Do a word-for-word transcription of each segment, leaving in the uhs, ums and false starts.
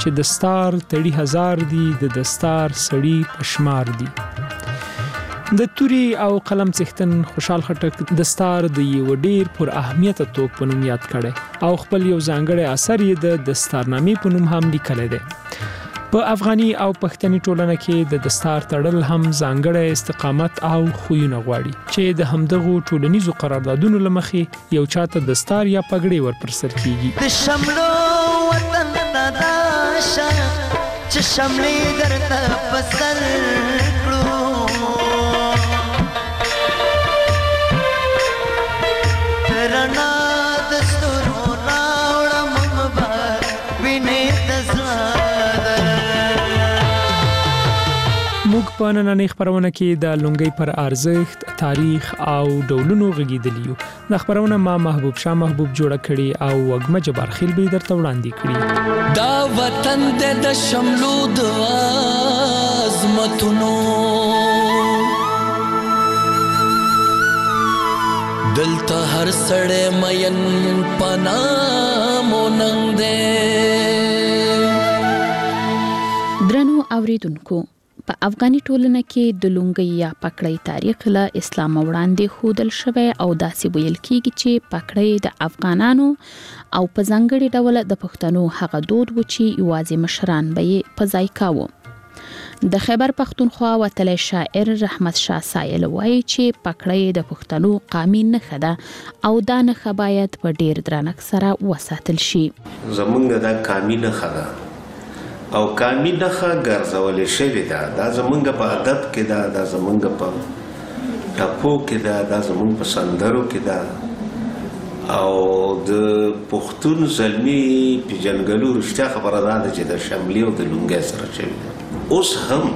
چې دستار تړي هزار دي د دستار سړي پشمار دي. د توري او قلم څښتن خوشحال خټک دستار د یو ډیر پر اهمیت توپ په نوم یاد کړي او خپل یو ځانګړی اثر یې د دستارنامې په نوم هم لیکلی دی. په افغاني او پښتني ټولنه کې د دستار تړل هم ځانګړی استقامت او خویونه غواړي چې د همدغو ټولنیزو قراردادونو له مخې یو چاته دستار یا پګړۍ ور پر سر کیږي. د شملو وطن تداشه چې شملې درته پسر کړو رنا دستورو راوړم مبار وینې تزادر. موږ په نننۍ خپرونه کې د لونګۍ پر ارزښت، تاریخ او ډولونو غږیدلی یو. د خپرونه ما محبوب شاه محبوب جوړه کړي او وګمه جبار خیل به درته وړاندې کړي. دا وطن د شملو د عظمتونو دلته هر سړی مین پنامو ننګ دی. درنو اوریدونکو، په افغاني ټولنه کې د لونګۍ یا پګړۍ تاریخ له اسلام وړاندې ښودل شوی او داسې ویل کېږي چې پګړۍ د افغانانو او په ځانګړي ډول د پښتنو هغه دود و چې یوازې مشران به یې په ځای کاوه. د خیبر پختونخوا وتلی شاعر رحمت شاه سایل وایي چې پګړۍ د پښتنو قامي نښه ده او دا نښه باید په ډیر درنښت سره وساتل شي. زمونږ دا قامي نښه ده او قامي نښه ګرځولې شوې ده. دا زمونږ په ادب کې ده، دا زمونږ په ټپو کې ده، دا زمونږ په سندرو کې ده او د پښتون زلمي پیژنګلو رښتیا خبره ده چې د شملې او د لونګۍ سره شوې ده. اوس هم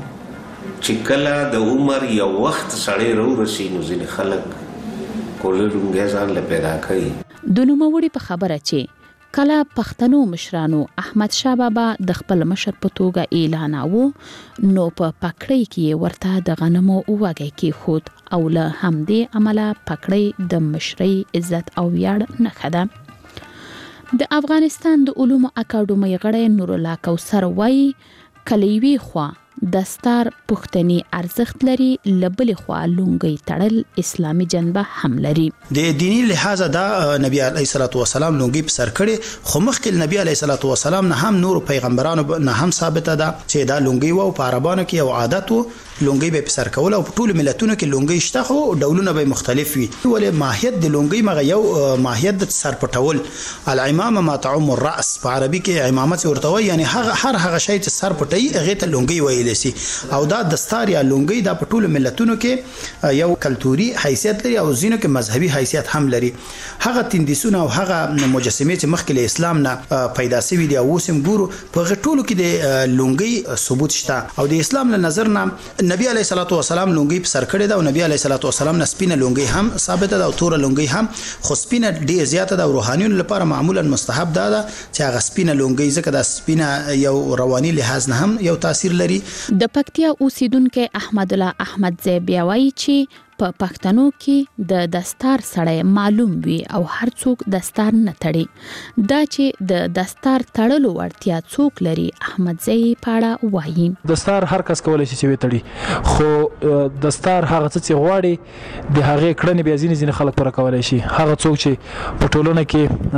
چې کله د عمر یو وخت سړی راورسي نو ځینې خلک کوله لونګۍ ځان له پیدا کوي. د نوموړي په خبره چې کله پښتنو مشرانو احمد شاه بابا د خپل مشر په توګه اعلاناوه نو په پګړۍ کې ورته د غنمو وږی کېښود او له همدې امله پګړۍ د مشرۍ عزت او ویاړ نښه ده. د افغانستان د علومو اکاډمۍ غړی نورالله کوثر وایي کله یوې خوا دستار پښتني ارزښت لري، له بلې خوا لونګۍ تړل اسلامي جنبه هم لري. د دینی لحاظ دا نبی علیه الصلاۃ والسلام لونګۍ په سر کړي، خو مخکې نبی علیه الصلاۃ والسلام نه هم نور پیغمبرانو نه هم ثابته ده چې دا لونګۍ وو په عربانو کې یو عادت وو، لونګۍ به په سر کول او په ټولو ملتونو کې لونګۍ شته، خو ډولونه به مختلف وي. ولې ماهیت د لونګۍ مغه یو ماهیت د سر پټول، العمامه ما تعم الراس په عربي کې امامت ورته وایي، یعنی هغه هر هغه شی چې سر پټي هغه ته لونګۍ ویل شي. او دا دستار یا لونګۍ دا په ټولو ملتونو کې یو کلتوري حیثیت لري او ځینو کې مذهبي حیثیت هم لري. هغه تندیسونه او هغه مجسمې چې مخکې له اسلام نه پیدا شوي دي او اوس هم ګورو په هغه ټولو کې د لونګۍ ثبوت شته. او د اسلام له نظر نه نبی علیه الصلاۃ والسلام لونګۍ په سر کړی دا او نبی علیه الصلاۃ والسلام نه سپینه لونګۍ هم ثابته ده او تور لونګۍ هم، خو سپینه ډیر زیاته ده او روحانیونو لپاره معمولا مستحب ده چې هغه سپینه لونګۍ ځکه دا سپینه یو رواني لحاظ نه هم یو تاثیر لري. د پکتیا اوسیدونکو احمد الله احمد زیبیا وایي چې په پښتنو کې د دستار سړی معلوم وي او هر څوک دستار نه تړي. دا چې د دستار تړلو وړتیا څوک لري احمد زی پاړه وایي. دستار هر کس کولای شي چې وتړي، خو دستار هغه څه چې غواړي د هغه کړنې بیا ځینې ځینې خلک پوره کولای شي. هغه څوک چې په ټولنه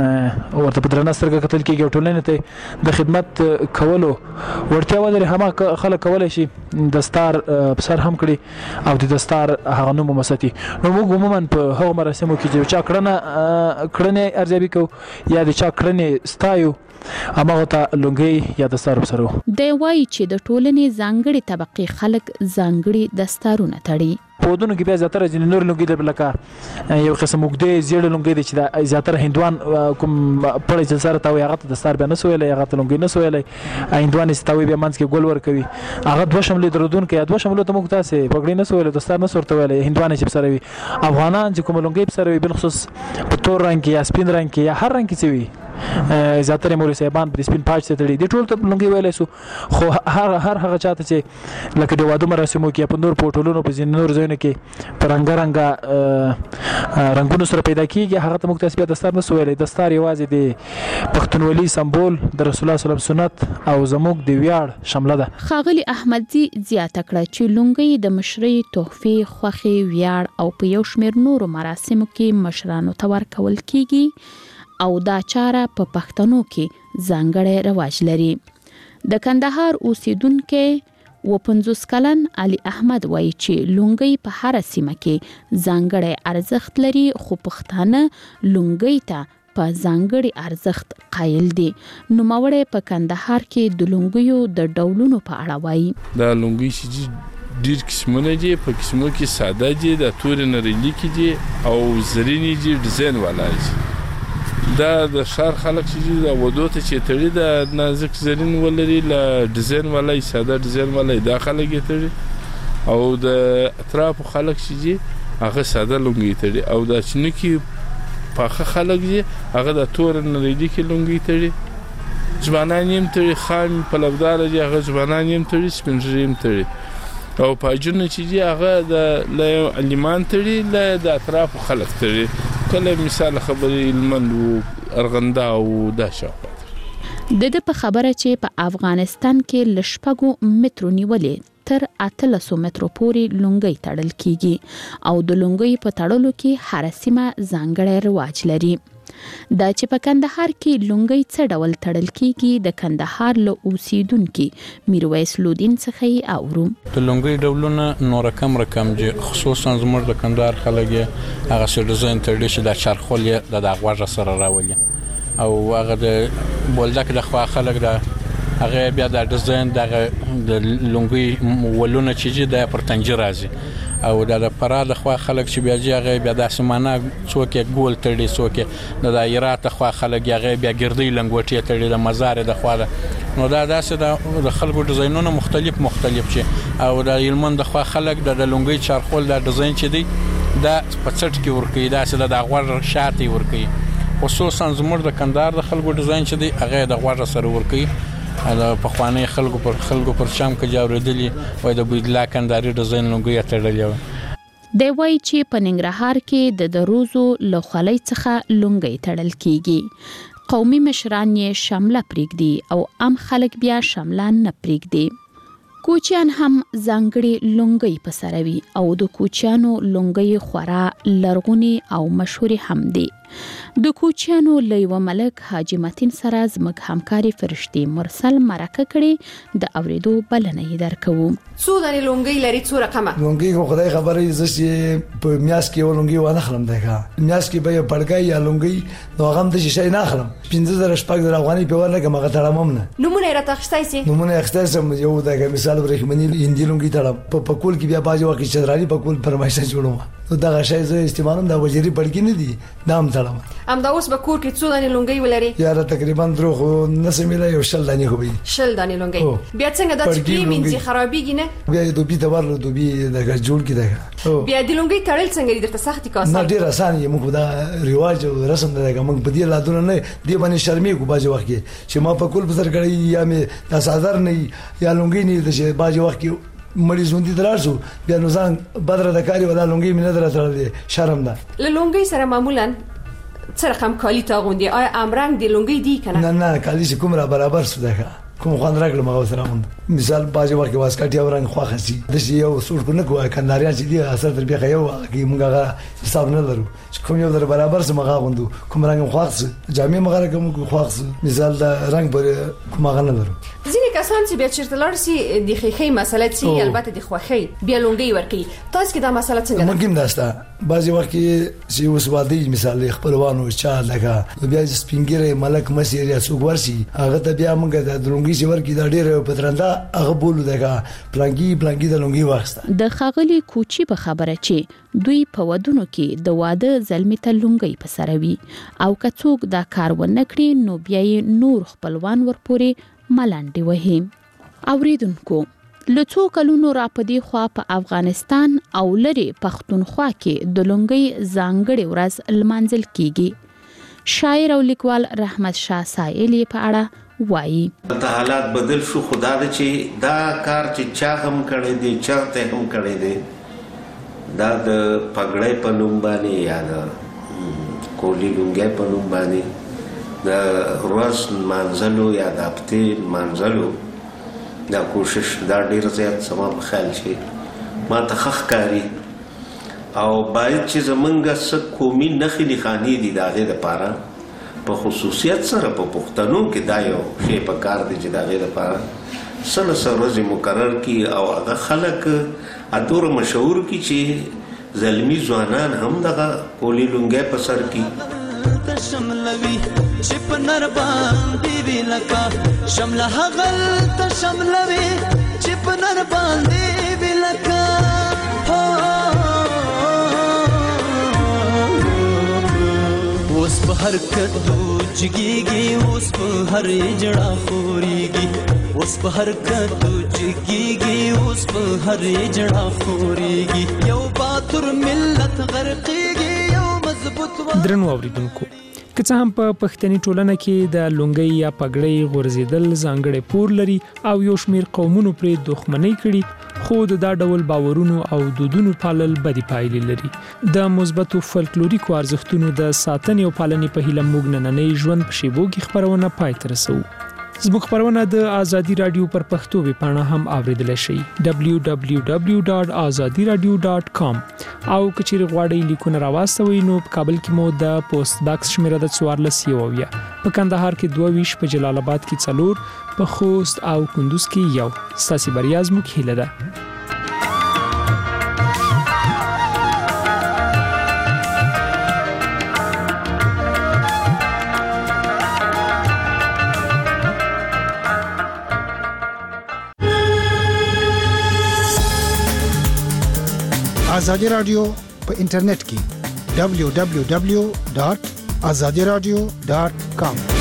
کې ورته په درنه سترګه کتل کېږي او ټولنې ته د خدمت کولو وړتیا ولري، هماغه خلک کولای شي دستار په سر هم کړي او د دستار هغه نوم ومساتي. نو موږ عموما په هغو مراسمو کې چې چا کړنه کړنې ارزیابي کوو یا د چا کړنې ستایو هماغه ته لونګۍ یا دستار په سر وو. دی وایي چې د ټولنې ځانګړې طبقې خلک ځانګړي دستارونه تړي. په ودونو کې بیا زیاتره ځینې نور لونګۍ د لکه یو قسم اوږدې زیړې لونګۍ دی چې دا زیاتره هندوان کوم پړی چې سره ته وایي هغه ته دستار بیا نه سو ویلی، هغه ته لونګۍ نه سو ویلی. هندوان چې ته وایي بیا منځ کې ګل ورکوي، هغه دوه شملې درودونکی یا دوه شملو ته موږ تاسې پګړۍ نه سو ویلی، دستار نه سو ورته ویلی. هندوان چې په سره وي، افغانان چې کومه لونګۍ په سره وي بالخصوص په تور رنګ کې یا سپین رنګ کې یا هر رنګ کې چې وي زیاتره مولوي صاحبان په سپین پاج ته تړي دي ټول ته لونګي ویلای سو خو هر هر هغه چاته چې لکه د واده مراسمو کې په نور پورټولونو په ځین نور ځایونو کې پرنګ رنګ رنگونو سره پیدا کیږي هغه ته مکتسب دستار نه سویلې دستار یوازې د پښتونولي سمبول د رسول الله صلی الله علیه وسلم سنت او زموږ د ویاړ شامله ده. خاغلی احمدزي زیاته کړه چې لونګي د مشرۍ تحفې خوخي ویاړ او په یو شمېر نورو مراسمو کې مشرانو ته ورکول کیږي او دا چاره په پښتنو کې ځانګړی رواج لري. د کندهار اوسیدونکو و پنځوس کلن علي احمد وایي چې لونګي په هر سیمه کې ځانګړی ارزښت لري خو پښتانه لونګي ته په ځانګړي ارزښت قایل دي. نوموړی په کندهار کې د لونګیو د ډولونو په اړه وایي. دا لونګي چې ډیر قسمونه دي په قسمو کې ساده دي د تورې نریلی کې دي او زرینی دي ډیزاین والا دي. دا د شهر خلک چې د ودو ته چې تړي د نازک زرین ولري ل ډیزاین والا ساده ډیزاین والا د خلک تړي او د اطراف خلک چې هغه ساده لونګي تړي او د چنکی پاخه خلک دي هغه د تور نریدي کې لونګي تړي. ځوانان یې تړي خام په لبدار دي هغه ځوانان یې تړي سپینځري یې تړي او پاجونه چې دي هغه د لیمان تړي ل د اطراف خلک تړي. کله مثال خبرې المند ارغنده او داشه د د په خبره چې په افغانستان کې لشپګو مترو نیولې تر اتلسو مترو پورې لونګي تړل کیږي او د لونګي په تړلو کې هر سیمه ځانګړی رواج لري. دا چې په کندهار کې لونګي څه ډول تړل کیږي د کندهار له اوسیدونکو میرویس لودین څخه اورو. د لونګي ډولونه نور کم رقم دي خصوصا زموږ د کندهار خلک هغه څه ډیزاین تړي چې د چرخول د دغواړه سره راولي او هغه د بولدک د خوا خلک د هغه بیا د ډیزاین د لونګي ولونه چې د پرتنجي راځي او د پرا د خوا خلک چې بیا هغه بیا د سمانه څوک ګول تړي څوک د دایره ته خوا خلک هغه بیا ګردی لنګوټي تړي د مزار د خوا نو دا داسې د خلکو ډیزاینونه مختلف مختلف چې او د یلمن د خوا خلک د لونګي چارخول د ډیزاین چې دی دا په څټ کې ورکی داسې د غوړ شاته ورکی خصوصا زموږ د کندهار د خلکو ډیزاین چې دی هغه د غوړ سره ورکی دا په خواني خلکو پر خلکو پر شام کې جوړېدلی وای د بویدلا کندهاري ډیزاین لونګي تړلی دی وای چې په ننګرهار کې د دروزو له خولۍ څخه لونګي تړل کیږي. قومي مشران یې شامله پرېږدي او عام خلک بیا شامله نه پرېږدي. کوچیان هم ځانګړي لونګي په سر وي او د کوچیانو لونګي خورا لرغوني او مشهور هم دي. د کوچیانو لیو ملک حاجی متین سره زموږ همکاري فرشتي مرسل مرکه کړي د اوریدو بلنه یې درکوو. څو دانې لونګي لري څو رقمه لونګي خو خدای خبرې زشي په میاس کې ولونګي ونه خلم دغه میاس کې به پړګای یا لونګي نو غم د شي نه خلم پنځه زره شپږ زره افغاني په ورنه کې مغه تړمم نه نمونه راته خستای سي نمونه خستای سم یو دغه مثال ورخمنی هندي لونګي تړم په پکول کې بیا باجو کې چدرالي پکول پرمایشه جوړوم نو دا غشای زه استعمالم دا وزيري پړکی نه دي نام تړم ام دا اوس به کور کې څو دانې لونګي ولري یاره تقریبا درو خو نسمیله یو شل دانې خو به شل دانې لونګي بیا څنګه د چپلی منځي خرابېږي نه بیا دوبي ته ورلو دوبي دغه جوړ کی دغه بیا د لونګي تړل څنګه درته سختي کاسه نه ډیر اسان یې موږ دا ریواج او رسم دغه موږ په دې لادونه نه دی باندې شرمې کو باجو وخت چې ما په کول بسر کړی یا مې د سازر نه یا لونګي نه د باجو وخت مړی زوندي دراسو بیا نو ځان بدر د کاری ولا لونګي مینه درته شرم ده له لونګي سره معمولا څه رقم کالی تا غوندي آیا امرنګ دی لونګي دی کنه نه نه کالی چې کوم را برابر سو ده کوم خوان راغله مغه سره مونږ مثال باجه ورکه واسکټ یو رنگ خو خسي د شي یو سور کو نه کوه کنداريان چې دی اثر تر بیا یو کی مونږه حساب نه لرو کوم یو در برابر سم مغه غوندو کوم رنگ خو خسي جامع مغه کوم خو خسي مثال دا رنگ پر مغه نه لرو ځینې کسان چې بیا چیرته لار سي د خېخې مسله چې البته د خوخي بیا لونګي ورکی تاسو کې دا مسله څنګه ممکن داسته بعضی وخت چې وسوادي مثال خپلوانو چا لګه بیا سپینګره ملک مسیر یا څوک ورسي هغه ته بیا موږ د لونګي چې ورکی دا ډېر پترنده هغه بولو دغه پلانګي پلانګي د لونګي واخسته د خاغلی کوچی په خبره چې دوی په ودونو کې د واده زلمی ته لونګي په سر وي او کڅوک دا کار ونکړي نو بیا یې نور خپلوان ورپوري ملانډي وهي. اوریدونکو لڅو کلونو را پدې خوا په افغانستان او لری پښتونخوا کې د لونګي ځانګړي ورځ لمانځل کیږي. شاعر او لیکوال رحمت شاه سایلی په اړه وایي ته حالات بدل شو خدا دې چې دا کار چې چا هم کړی دی چاته هم کړی دی دا د پګړې په نوم باندې یا د کولی لونګې په نوم باندې د روز منځلو یا د هفتې منځلو دا کوشش دا ډیر زیات سما په خیال شي ما ته خخ کاری او باید چې زمونږ څه قومي نښې نښانې دي د هغې دپاره په خصوصیت سره په پښتنو کې دا یو شی په کار دی چې د هغې دپاره څه نه څه ورځې مقرر کړي او هغه خلک دومره مشهور کړي چې زلمي ځوانان هم دغه کولی لونګی په سر کړي شملوي چې په نر باندې وی لکه شمله هغل ته شملوي چې په نر باندې وی لکه اوس په هر کدو جګيږي اوس په هر جړه خوريږي اوس په هر کدو جګيږي اوس په هر جړه خوريږي یو باتور ملت غرقيږي یو مضبوط درنو اوریدونکو که څه هم په پښتني ټولنه کې د لونګۍ یا پګړۍ غورځیدل ځانګړی پور لري او یو شمیر قومونو پرې دښمنۍ کړي خو د دا ډول باورونو او دودونو پالل بدی پایلې لري د مثبتو فولکلوریکو ارزښتونو د ساتنې او پالنې په هیله موږ نننۍ ژوند په شیبو کې خبرونه پای ته رسوو زموږ خبرونه د آزادي رادیو پر پښتو ویبپاڼه هم اوریدلای شئ دبلیو دبلیو دبلیو ډاټ ازادي رادیو ډاټ کام او کچېرې غواړئ لیکونه راواستوئ نو په کابل کې مو د پوسټ باکس شمیره د څوارلس یوویه په کندهار کې دوه ویشت په جلال آباد کې څلور په خوست او کندوز کې یو ستاسو بریا زموږ هیله ده آزادی رادیو په انټرنیټ کې دبلیو دبلیو دبلیو ډاټ ازادي رادیو ډاټ کام